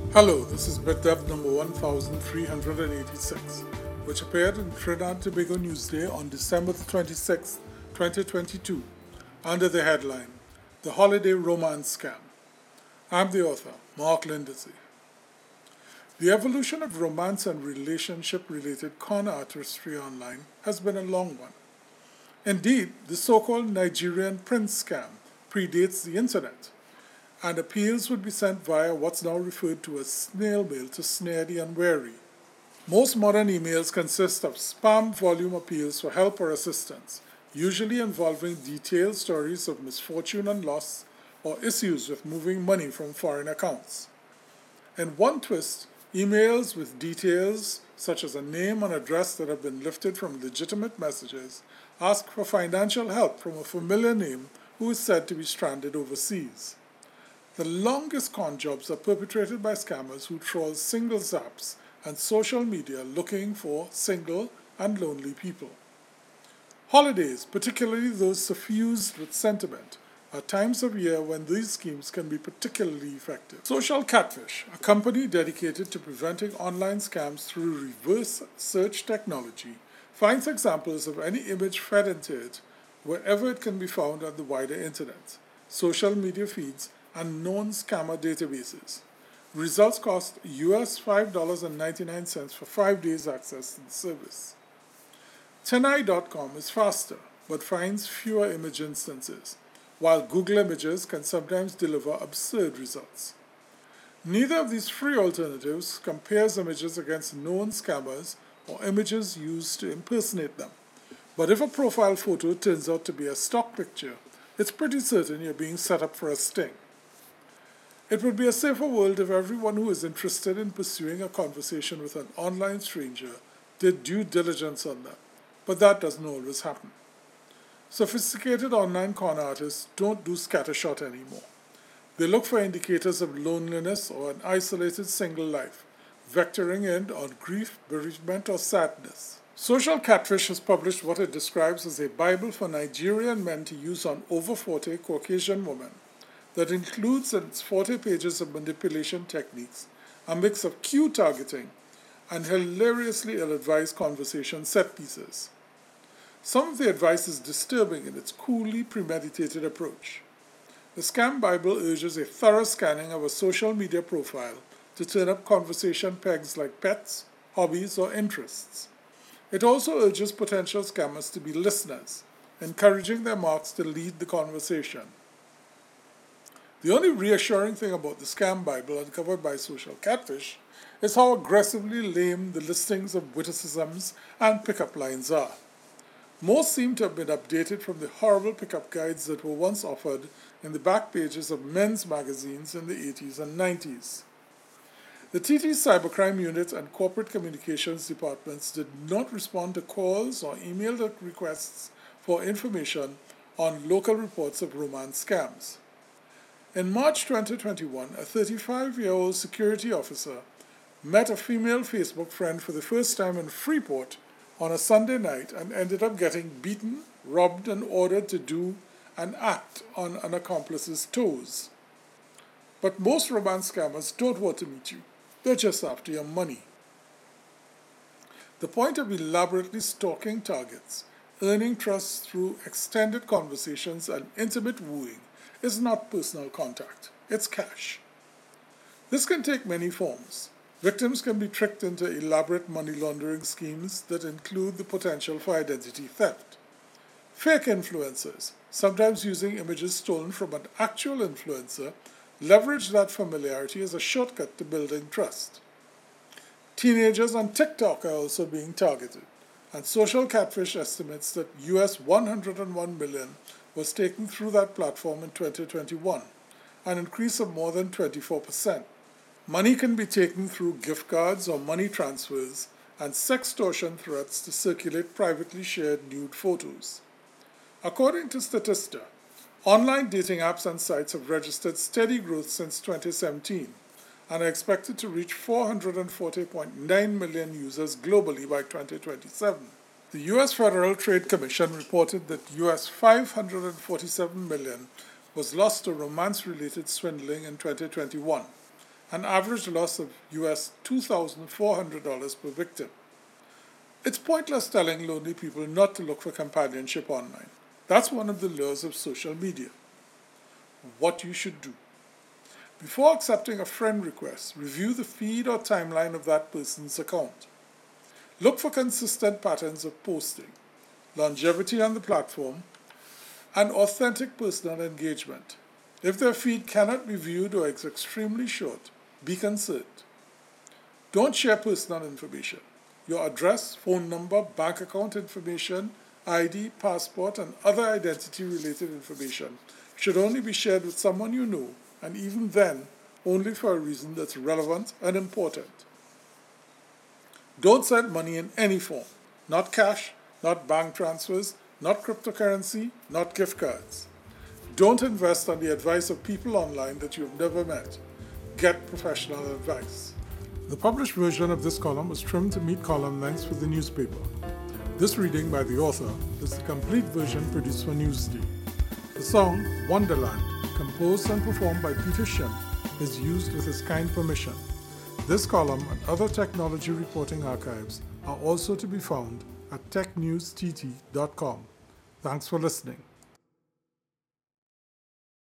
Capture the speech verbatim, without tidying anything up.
Hello, this is BitDev number one thousand three hundred eighty-six, which appeared in Trinidad and Tobago Newsday on December twenty-sixth, twenty twenty-two, under the headline, The Holiday Romance Scam. I'm the author, Mark Lindsay. The evolution of romance and relationship-related con artistry online has been a long one. Indeed, the so-called Nigerian prince scam predates the internet, and appeals would be sent via what's now referred to as snail mail to snare the unwary. Most modern emails consist of spam volume appeals for help or assistance, usually involving detailed stories of misfortune and loss or issues with moving money from foreign accounts. In one twist, emails with details such as a name and address that have been lifted from legitimate messages ask for financial help from a familiar name who is said to be stranded overseas. The longest con jobs are perpetrated by scammers who troll singles apps and social media looking for single and lonely people. Holidays, particularly those suffused with sentiment, are times of year when these schemes can be particularly effective. Social Catfish, a company dedicated to preventing online scams through reverse search technology, finds examples of any image fed into it wherever it can be found on the wider internet, social media feeds, and known scammer databases. Results cost U S five dollars and ninety-nine cents for five days access to the service. Tenai dot com is faster, but finds fewer image instances, while Google Images can sometimes deliver absurd results. Neither of these free alternatives compares images against known scammers or images used to impersonate them. But if a profile photo turns out to be a stock picture, it's pretty certain you're being set up for a sting. It would be a safer world if everyone who is interested in pursuing a conversation with an online stranger did due diligence on them, but that doesn't always happen. Sophisticated online con artists don't do scattershot anymore. They look for indicators of loneliness or an isolated single life, vectoring in on grief, bereavement, or sadness. Social Catfish has published what it describes as a Bible for Nigerian men to use on over forty Caucasian women that includes in its forty pages of manipulation techniques a mix of cue targeting and hilariously ill-advised conversation set pieces. Some of the advice is disturbing in its coolly premeditated approach. The Scam Bible urges a thorough scanning of a social media profile to turn up conversation pegs like pets, hobbies, or interests. It also urges potential scammers to be listeners, encouraging their marks to lead the conversation. The only reassuring thing about the Scam Bible uncovered by Social Catfish is how aggressively lame the listings of witticisms and pickup lines are. Most seem to have been updated from the horrible pickup guides that were once offered in the back pages of men's magazines in the eighties and nineties. The T T Cybercrime Unit and Corporate Communications Departments did not respond to calls or email requests for information on local reports of romance scams. In March twenty twenty-one, a thirty-five-year-old security officer met a female Facebook friend for the first time in Freeport on a Sunday night and ended up getting beaten, robbed, and ordered to do an act on an accomplice's toes. But most romance scammers don't want to meet you. They're just after your money. The point of elaborately stalking targets, earning trust through extended conversations and intimate wooing is not personal contact. It's cash. This can take many forms. Victims can be tricked into elaborate money laundering schemes that include the potential for identity theft. Fake influencers, sometimes using images stolen from an actual influencer, leverage that familiarity as a shortcut to building trust. Teenagers on TikTok are also being targeted, and Social Catfish estimates that U S one hundred one million was taken through that platform in twenty twenty-one, an increase of more than twenty-four percent. Money can be taken through gift cards or money transfers and sextortion threats to circulate privately shared nude photos. According to Statista, online dating apps and sites have registered steady growth since twenty seventeen and are expected to reach four hundred forty point nine million users globally by twenty twenty-seven. The U S Federal Trade Commission reported that U S five hundred forty-seven million was lost to romance-related swindling in twenty twenty-one, an average loss of U S two thousand four hundred dollars per victim. It's pointless telling lonely people not to look for companionship online. That's one of the lures of social media. What you should do. Before accepting a friend request, review the feed or timeline of that person's account. Look for consistent patterns of posting, longevity on the platform, and authentic personal engagement. If their feed cannot be viewed or is extremely short, be concerned. Don't share personal information. Your address, phone number, bank account information, I D, passport, and other identity-related information should only be shared with someone you know, and even then, only for a reason that's relevant and important. Don't send money in any form, not cash, not bank transfers, not cryptocurrency, not gift cards. Don't invest on the advice of people online that you have never met. Get professional advice. The published version of this column was trimmed to meet column lengths for the newspaper. This reading by the author is the complete version produced for Newsday. The song Wonderland, composed and performed by Peter Shim, is used with his kind permission. This column and other technology reporting archives are also to be found at tech news t t dot com. Thanks for listening.